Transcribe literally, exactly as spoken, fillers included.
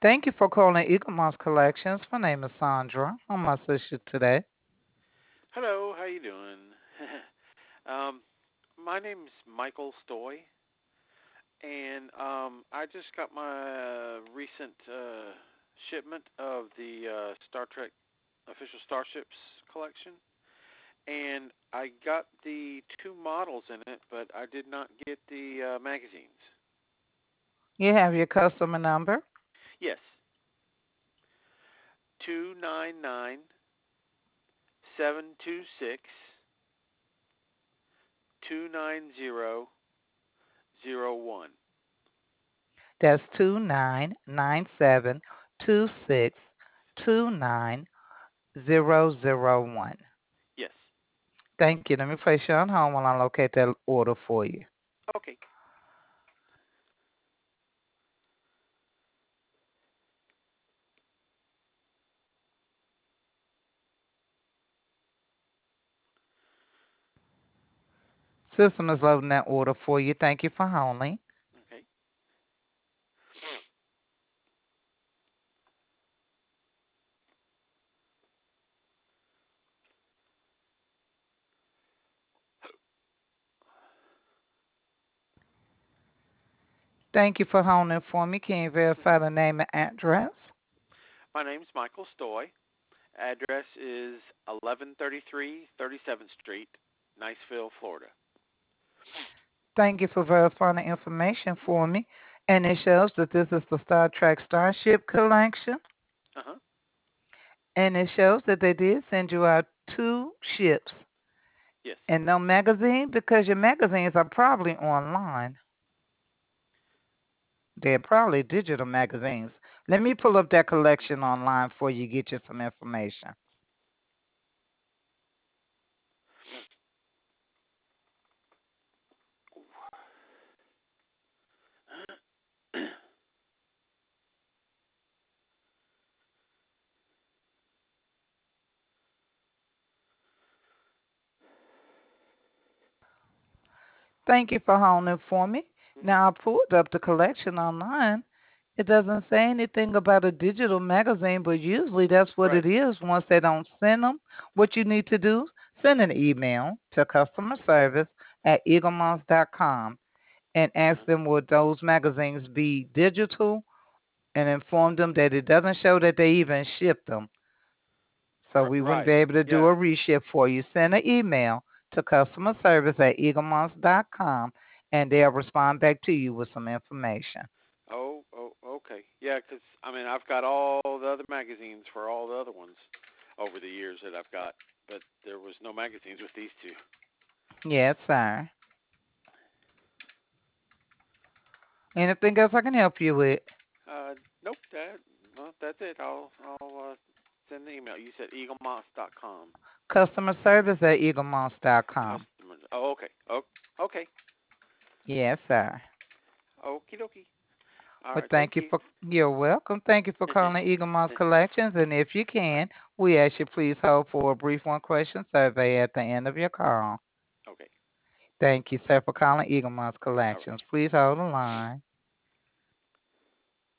Thank you for calling Eagle Moss Collections. My name is Sandra. I'm my sister today. Hello, how you doing? um, my name's Michael Stoy, and um, I just got my uh, recent uh, shipment of the uh, Star Trek official starships collection, and I got the two models in it, but I did not get the uh, magazines. You have your customer number. Yes, two nine nine seven two six two nine zero zero one. That's two nine nine seven two six two nine zero zero one. Yes. Thank you. Let me place you on hold while I locate that order for you. Okay. System is loading that order for you. Thank you for holding. Okay. Thank you for holding for me. Can you verify the name and address? My name's Michael Stoy. Address is eleven thirty-three thirty-seventh Street, Niceville, Florida. Thank you for verifying the information for me. And it shows that this is the Star Trek Starship Collection. Uh huh. And it shows that they did send you out two ships Yes. and no magazine because your magazines are probably online. They're probably digital magazines. Let me pull up that collection online for you, get you some information. Thank you for holding for me. Mhm. Now I pulled up the collection online. It doesn't say anything about a digital magazine, but usually that's what Right. it is once they don't send them. What you need to do, send an email to customer service at eaglemoss dot com and Uh ask huh. them would those magazines be digital and inform them that it doesn't show that they even shipped them. So R- we wouldn't be right. able to do Yeah. a reship for you. Send an email to customer service at eaglemoss dot com and they'll respond back to you with some information. Oh. Oh. Okay. Yeah. Because I mean, I've got all the other magazines for all the other ones over the years that I've got, but there was no magazines with these two. Yes, sir. Anything else I can help you with? Uh. Nope. That. No, that's it. I'll. I'll uh, send the email. You said eaglemoss dot com. Customer service at eaglemoss dot com. Customers. Oh. Okay. Oh. Okay. Yes, sir. Okie dokie. All Well, right. Thank thank you you. for, you're welcome. Thank you for calling Eagle Moss Collections. And if you can, we ask you please hold for a brief one question survey at the end of your call. Okay. Thank you, sir, for calling Eagle Moss All right. Collections. Please hold the line.